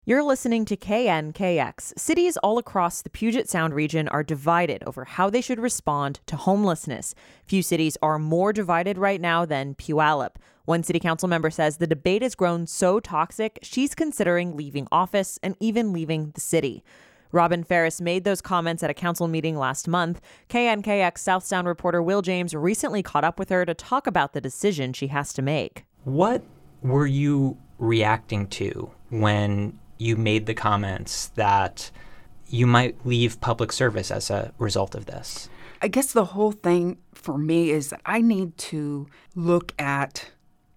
You're listening to KNKX. Cities all across the Puget Sound region are divided over how they should respond to homelessness. Few cities are more divided right now than Puyallup. One city council member says the debate has grown so toxic, she's considering leaving office and even leaving the city. Robin Ferris made those comments at a council meeting last month. KNKX South Sound reporter Will James recently caught up with her to talk about the decision she has to make. What were you reacting to when you made the comments that you might leave public service as a result of this? I guess the whole thing for me is that I need to look at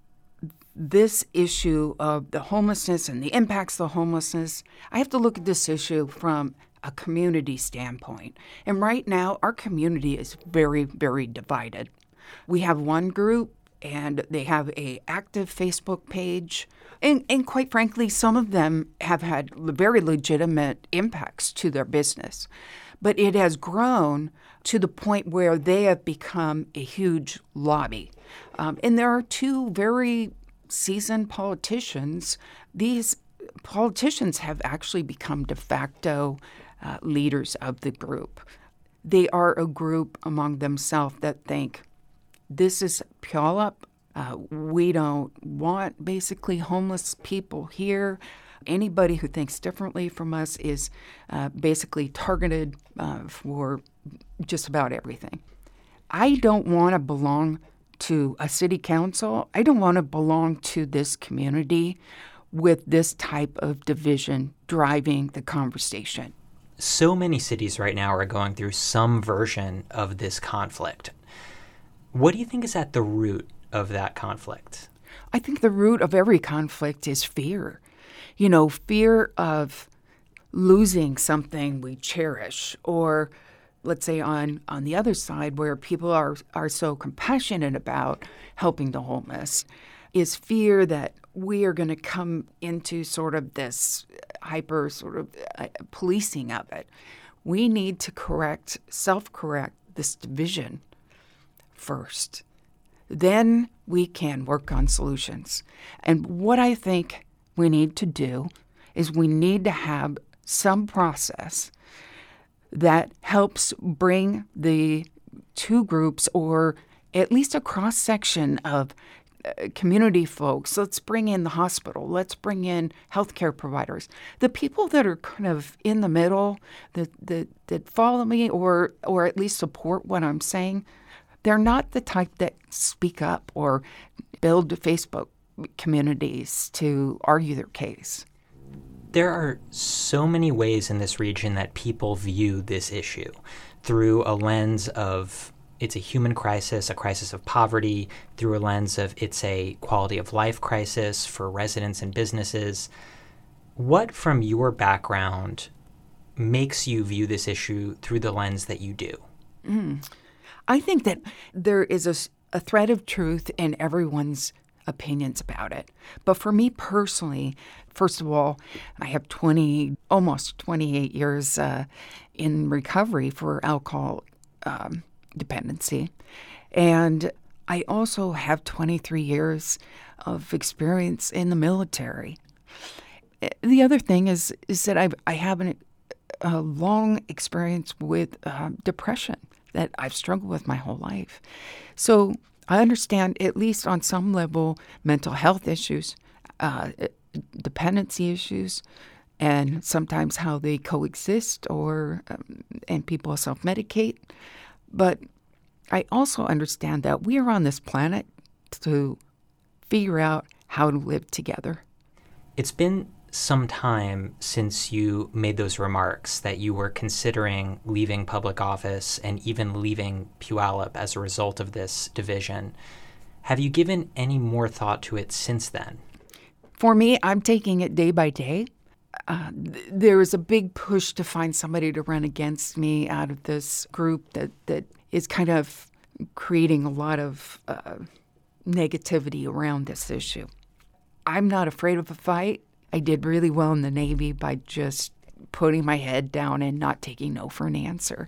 this issue of the homelessness and the impacts of the homelessness. I have to look at this issue from a community standpoint. And right now, our community is very, very divided. We have one group, and they have an active Facebook page. And quite frankly, some of them have had very legitimate impacts to their business. But it has grown to the point where they have become a huge lobby. And there are two very seasoned politicians. These politicians have actually become de facto leaders of the group. They are a group among themselves that think, this is Puyallup. We don't want basically homeless people here. Anybody who thinks differently from us is basically targeted for just about everything. I don't want to belong to a city council. I don't want to belong to this community with this type of division driving the conversation. So many cities right now are going through some version of this conflict. What do you think is at the root of that conflict? I think the root of every conflict is fear. Fear of losing something we cherish, or let's say on the other side where people are so compassionate about helping the homeless, is fear that we are going to come into sort of this hyper sort of policing of it. We need to self-correct this division first. Then we can work on solutions. And what I think we need to do is we need to have some process that helps bring the two groups, or at least a cross-section of community folks. Let's bring in the hospital. Let's bring in healthcare providers. The people that are kind of in the middle, that follow me or at least support what I'm saying, they're not the type that speak up or build Facebook communities to argue their case. There are so many ways in this region that people view this issue through a lens of it's a human crisis, a crisis of poverty, through a lens of it's a quality of life crisis for residents and businesses. What from your background makes you view this issue through the lens that you do? I think that there is a thread of truth in everyone's opinions about it. But for me personally, first of all, I have almost 28 years in recovery for alcohol dependency. And I also have 23 years of experience in the military. The other thing is that I have a long experience with depression that I've struggled with my whole life. So I understand, at least on some level, mental health issues, dependency issues, and sometimes how they coexist and people self-medicate. But I also understand that we are on this planet to figure out how to live together. It's been some time since you made those remarks that you were considering leaving public office and even leaving Puyallup as a result of this division. Have you given any more thought to it since then? For me, I'm taking it day by day. There is a big push to find somebody to run against me out of this group that is kind of creating a lot of negativity around this issue. I'm not afraid of a fight. I did really well in the Navy by just putting my head down and not taking no for an answer.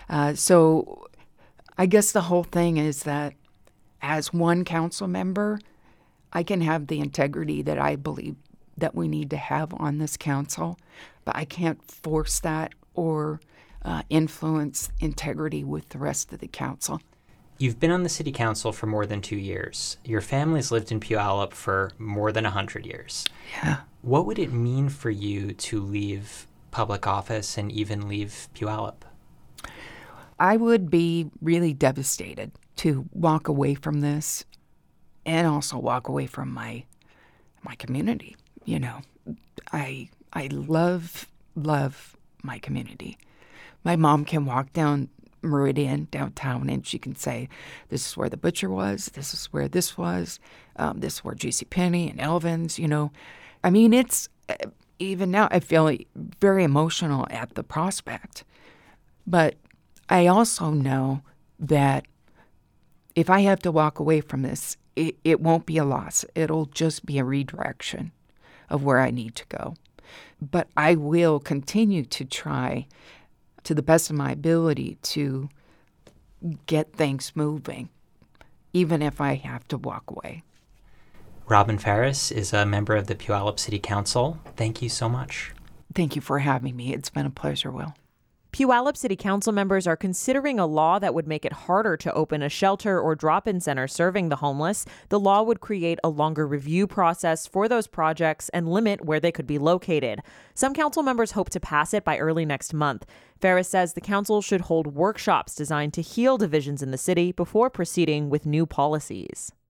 So I guess the whole thing is that as one council member, I can have the integrity that I believe that we need to have on this council, but I can't force that or influence integrity with the rest of the council. You've been on the city council for more than 2 years. Your family's lived in Puyallup for more than 100 years. Yeah. What would it mean for you to leave public office and even leave Puyallup? I would be really devastated to walk away from this and also walk away from my community. You know, I love my community. My mom can walk down Meridian downtown and she can say, this is where the butcher was, this is where this was, this is where JCPenney and Elvin's, you know. I mean, it's, even now I feel very emotional at the prospect. But I also know that if I have to walk away from this, it won't be a loss. It'll just be a redirection of where I need to go. But I will continue to try to the best of my ability to get things moving, even if I have to walk away. Robin Ferris is a member of the Puyallup City Council. Thank you so much. Thank you for having me. It's been a pleasure, Will. Puyallup City Council members are considering a law that would make it harder to open a shelter or drop-in center serving the homeless. The law would create a longer review process for those projects and limit where they could be located. Some council members hope to pass it by early next month. Ferris says the council should hold workshops designed to heal divisions in the city before proceeding with new policies.